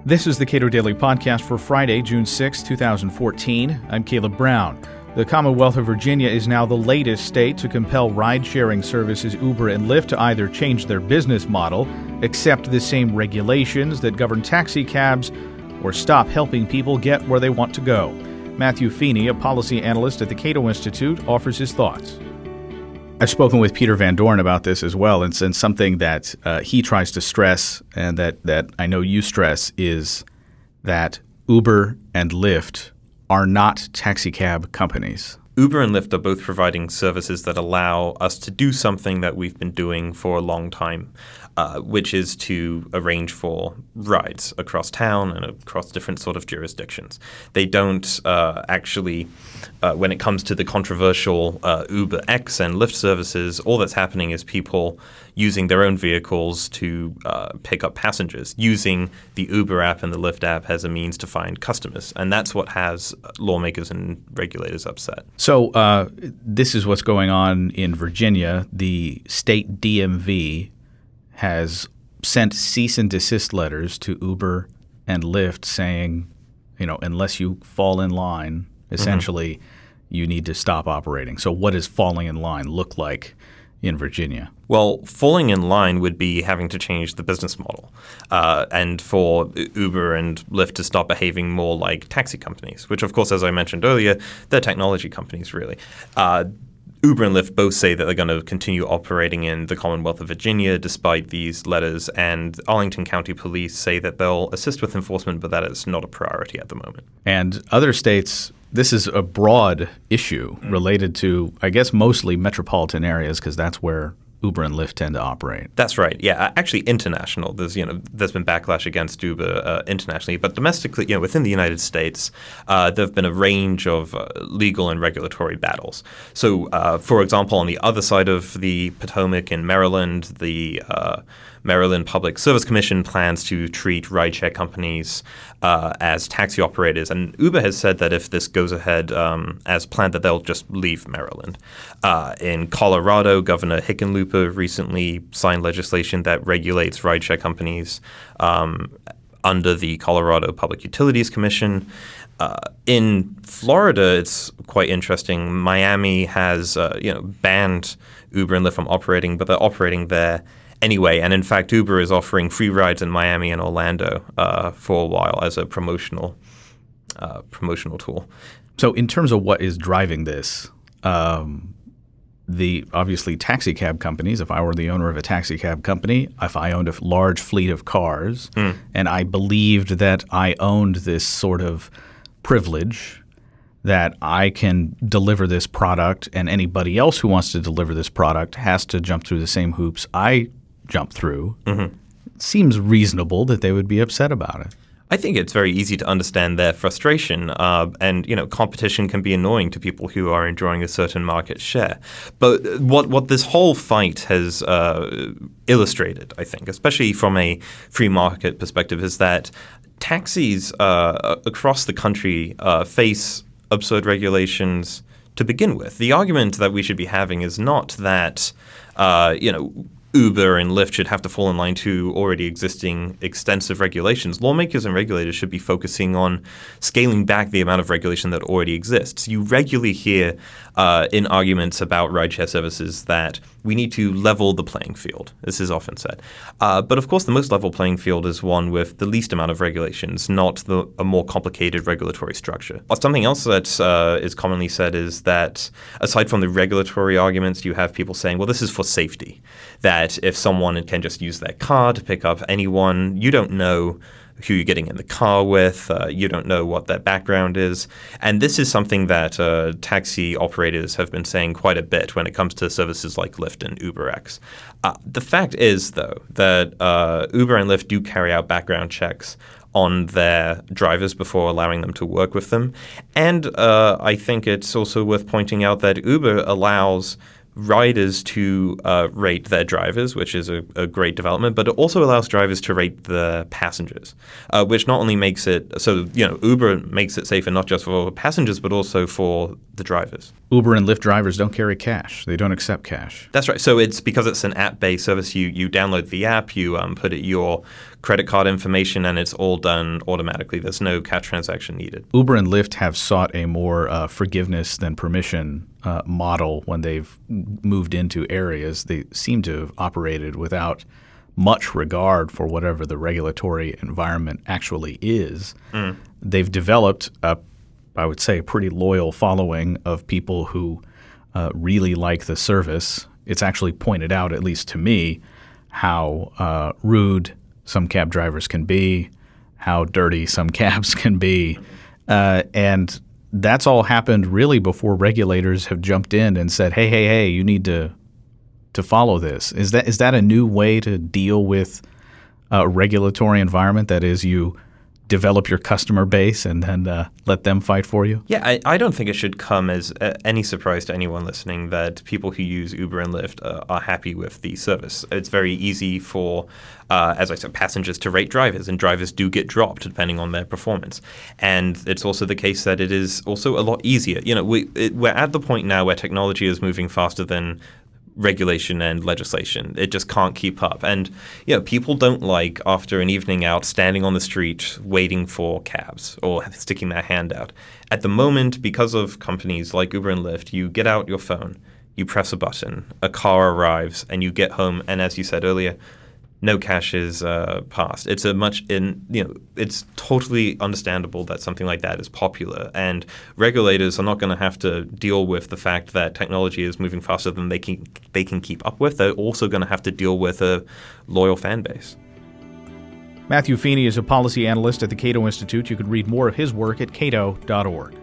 This is the Cato Daily Podcast for Friday, June 6, 2014. I'm Caleb Brown. The Commonwealth of Virginia is now the latest state to compel ride-sharing services Uber and Lyft to either change their business model, accept the same regulations that govern taxi cabs, or stop helping people get where they want to go. Matthew Feeney, a policy analyst at the Cato Institute, offers his thoughts. I've spoken with Peter Van Dorn about this as well, and something that he tries to stress and that I know you stress is that Uber and Lyft are not taxi cab companies. Uber and Lyft are both providing services that allow us to do something that we've been doing for a long time, which is to arrange for rides across town and across different sort of jurisdictions. They don't actually, when it comes to the controversial Uber X and Lyft services, all that's happening is people using their own vehicles to pick up passengers, using the Uber app and the Lyft app as a means to find customers. And that's what has lawmakers and regulators upset. So this is what's going on in Virginia. The state DMV has sent cease and desist letters to Uber and Lyft saying, unless you fall in line, essentially, you need to stop operating. So what does falling in line look like in Virginia? Well, falling in line would be having to change the business model and for Uber and Lyft to start behaving more like taxi companies, which, of course, as I mentioned earlier, they're technology companies, really. Uber and Lyft both say that they're going to continue operating in the Commonwealth of Virginia despite these letters, and Arlington County Police say that they'll assist with enforcement, but that is not a priority at the moment. And other states, this is a broad issue related to, I guess, mostly metropolitan areas because that's where Uber and Lyft tend to operate. That's right. Yeah, actually international. There's been backlash against Uber internationally, but domestically, within the United States, there have been a range of legal and regulatory battles. So, for example, on the other side of the Potomac in Maryland, the Maryland Public Service Commission plans to treat rideshare companies as taxi operators. And Uber has said that if this goes ahead as planned, that they'll just leave Maryland. In Colorado, Governor Hickenlooper recently signed legislation that regulates rideshare companies under the Colorado Public Utilities Commission. In Florida, it's quite interesting. Miami has banned Uber and Lyft from operating, but they're operating there anyway, and in fact, Uber is offering free rides in Miami and Orlando for a while as a promotional tool. So in terms of what is driving this, the obviously taxi cab companies, if I were the owner of a taxi cab company, if I owned a large fleet of cars and I believed that I owned this sort of privilege that I can deliver this product and anybody else who wants to deliver this product has to jump through the same hoops I jump through, It seems reasonable that they would be upset about it. I think it's very easy to understand their frustration, and competition can be annoying to people who are enjoying a certain market share. But what this whole fight has illustrated, I think, especially from a free market perspective, is that taxis across the country face absurd regulations to begin with. The argument that we should be having is not that Uber and Lyft should have to fall in line to already existing extensive regulations. Lawmakers and regulators should be focusing on scaling back the amount of regulation that already exists. You regularly hear in arguments about rideshare services that we need to level the playing field. This is often said. But of course, the most level playing field is one with the least amount of regulations, not a more complicated regulatory structure. Something else that is commonly said is that aside from the regulatory arguments, you have people saying, well, this is for safety, that if someone can just use their car to pick up anyone, you don't know who you're getting in the car with. You don't know what their background is. And this is something that taxi operators have been saying quite a bit when it comes to services like Lyft and UberX. The fact is, though, that Uber and Lyft do carry out background checks on their drivers before allowing them to work with them. And I think it's also worth pointing out that Uber allows riders to rate their drivers, which is a great development, but it also allows drivers to rate the passengers, which not only makes it so, Uber makes it safer not just for passengers, but also for the drivers. Uber and Lyft drivers don't carry cash. They don't accept cash. That's right. So it's because it's an app-based service. You download the app, you put your credit card information, and it's all done automatically. There's no cash transaction needed. Uber and Lyft have sought a more forgiveness than permission model when they've moved into areas. They seem to have operated without much regard for whatever the regulatory environment actually is. They've developed I would say, a pretty loyal following of people who really like the service. It's actually pointed out, at least to me, how rude some cab drivers can be, how dirty some cabs can be. And that's all happened really before regulators have jumped in and said, hey, you need to follow this. Is that a new way to deal with a regulatory environment? That is, you develop your customer base and then let them fight for you? Yeah, I don't think it should come as any surprise to anyone listening that people who use Uber and Lyft are happy with the service. It's very easy for, as I said, passengers to rate drivers, and drivers do get dropped depending on their performance. And it's also the case that it is also a lot easier. We're at the point now where technology is moving faster than regulation and legislation. It just can't keep up. And people don't like, after an evening out, standing on the street waiting for cabs or sticking their hand out. At the moment, because of companies like Uber and Lyft, you get out your phone, you press a button, a car arrives, and you get home, and as you said earlier, no cash is passed. It's totally understandable that something like that is popular, and regulators are not going to have to deal with the fact that technology is moving faster than they can keep up with. They're also going to have to deal with a loyal fan base. Matthew Feeney is a policy analyst at the Cato Institute. You can read more of his work at cato.org.